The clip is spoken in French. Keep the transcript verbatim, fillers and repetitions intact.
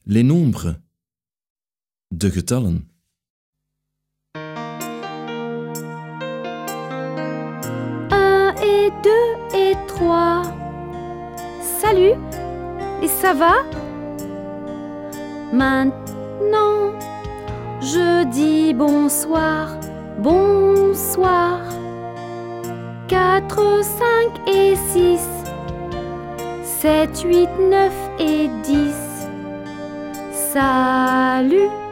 Les nombres. De getallen. Un et deux et trois. Salut, et ça va? Maintenant, je dis bonsoir, bonsoir. Quatre, cinq et six. Sept, huit, neuf et dix. Salut.